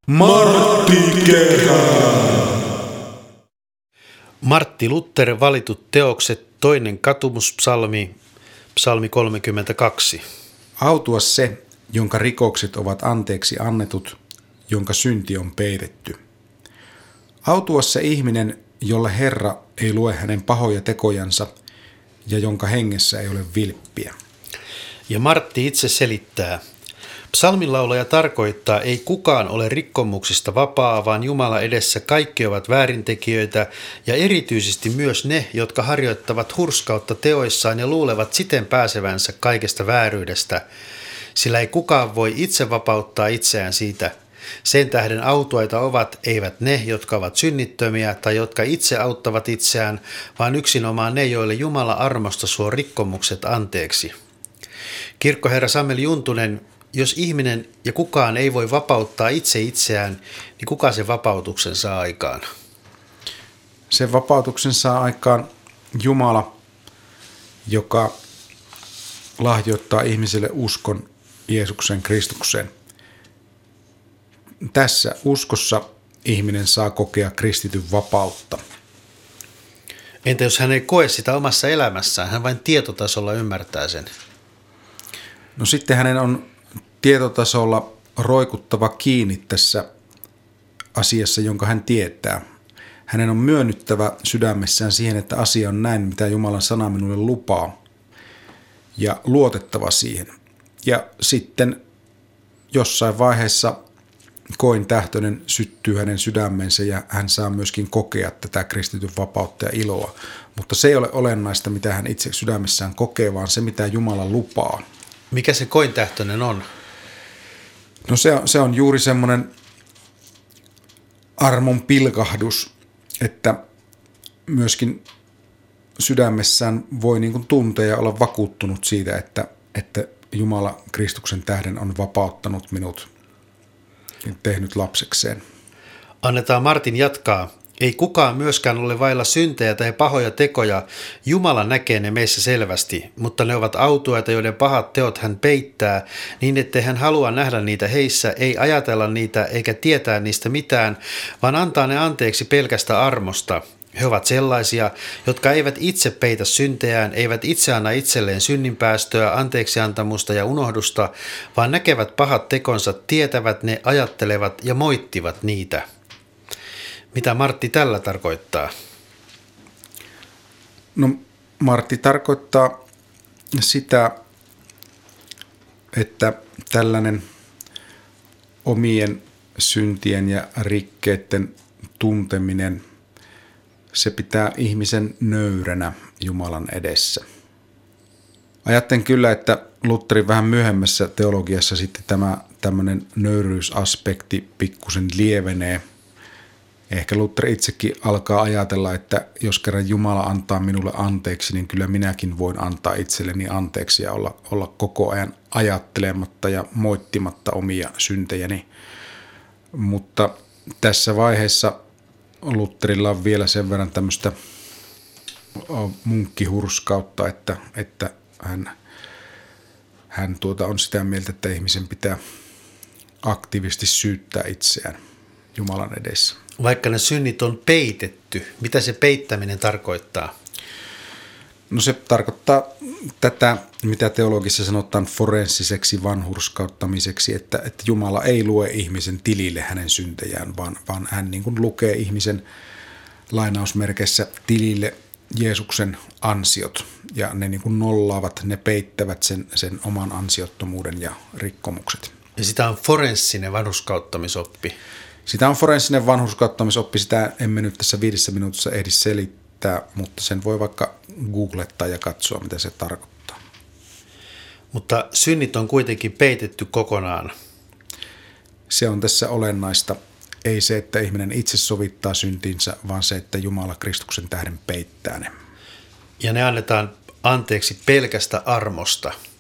Martti Kehä. Martti Luther valitut teokset, toinen katumuspsalmi, psalmi 32. Autua se, jonka rikokset ovat anteeksi annetut, jonka synti on peitetty. Autua se ihminen, jolle Herra ei lue hänen pahoja tekojansa ja jonka hengessä ei ole vilppiä. Ja Martti itse selittää. Psalminlaulaja tarkoittaa, ei kukaan ole rikkomuksista vapaa, vaan Jumala edessä kaikki ovat väärintekijöitä ja erityisesti myös ne, jotka harjoittavat hurskautta teoissaan ja luulevat siten pääsevänsä kaikesta vääryydestä, sillä ei kukaan voi itse vapauttaa itseään siitä. Sen tähden autuaita ovat eivät ne, jotka ovat synnittömiä tai jotka itse auttavat itseään, vaan yksinomaan ne, joille Jumala armosta suo rikkomukset anteeksi. Kirkkoherra Sameli Juntunen, jos ihminen ja kukaan ei voi vapauttaa itse itseään, niin kuka sen vapautuksen saa aikaan? Sen vapautuksen saa aikaan Jumala, joka lahjoittaa ihmiselle uskon Jeesuksen Kristukseen. Tässä uskossa ihminen saa kokea kristityn vapautta. Entä jos hän ei koe sitä omassa elämässään, hän vain tietotasolla ymmärtää sen? No sitten hänen on tietotasolla roikuttava kiinni tässä asiassa, jonka hän tietää. Hänen on myönnyttävä sydämessään siihen, että asia on näin, mitä Jumalan sana minulle lupaa, ja luotettava siihen. Ja sitten jossain vaiheessa koin tähtöinen syttyy hänen sydämensä ja hän saa myöskin kokea tätä kristityn vapautta ja iloa. Mutta se ei ole olennaista, mitä hän itse sydämessään kokee, vaan se, mitä Jumala lupaa. Mikä se kointähtöinen on? No se on juuri semmoinen armon pilkahdus, että myöskin sydämessään voi niin kuin tuntea ja olla vakuuttunut siitä, että Jumala Kristuksen tähden on vapauttanut minut ja tehnyt lapsekseen. Annetaan Martin jatkaa. Ei kukaan myöskään ole vailla syntejä tai pahoja tekoja. Jumala näkee ne meissä selvästi, mutta ne ovat autuaita, joiden pahat teot hän peittää, niin ettei hän halua nähdä niitä heissä, ei ajatella niitä eikä tietää niistä mitään, vaan antaa ne anteeksi pelkästä armosta. He ovat sellaisia, jotka eivät itse peitä syntejään, eivät itse anna itselleen synninpäästöä, anteeksiantamusta ja unohdusta, vaan näkevät pahat tekonsa, tietävät ne, ajattelevat ja moittivat niitä. Mitä Martti tällä tarkoittaa? No Martti tarkoittaa sitä, että tällainen omien syntien ja rikkeiden tunteminen, se pitää ihmisen nöyränä Jumalan edessä. Ajattelen kyllä, että Lutherin vähän myöhemmässä teologiassa sitten tämä tämmöinen nöyryysaspekti pikkusen lievenee. Ehkä Luther itsekin alkaa ajatella, että jos kerran Jumala antaa minulle anteeksi, niin kyllä minäkin voin antaa itselleni anteeksi ja olla koko ajan ajattelematta ja moittimatta omia syntejäni. Mutta tässä vaiheessa Lutherilla on vielä sen verran tämmöistä munkkihurskautta, että hän on sitä mieltä, että ihmisen pitää aktiivisesti syyttää itseään Jumalan edessä. Vaikka ne synnit on peitetty, mitä se peittäminen tarkoittaa? No se tarkoittaa tätä, mitä teologissa sanotaan forenssiseksi vanhurskauttamiseksi, että Jumala ei lue ihmisen tilille hänen syntejään, vaan hän niin kuin lukee ihmisen lainausmerkeissä tilille Jeesuksen ansiot, ja ne niin kuin nollaavat, ne peittävät sen oman ansiottomuuden ja rikkomukset. Ja sitä on forenssinen vanhurskauttamisoppi. Sitä on forenssinen vanhurskauttamisoppi, sitä emme nyt tässä 5 minuutissa ehdi selittää, mutta sen voi vaikka googlettaa ja katsoa, mitä se tarkoittaa. Mutta synnit on kuitenkin peitetty kokonaan. Se on tässä olennaista. Ei se, että ihminen itse sovittaa syntinsä, vaan se, että Jumala Kristuksen tähden peittää ne. Ja ne annetaan anteeksi pelkästä armosta.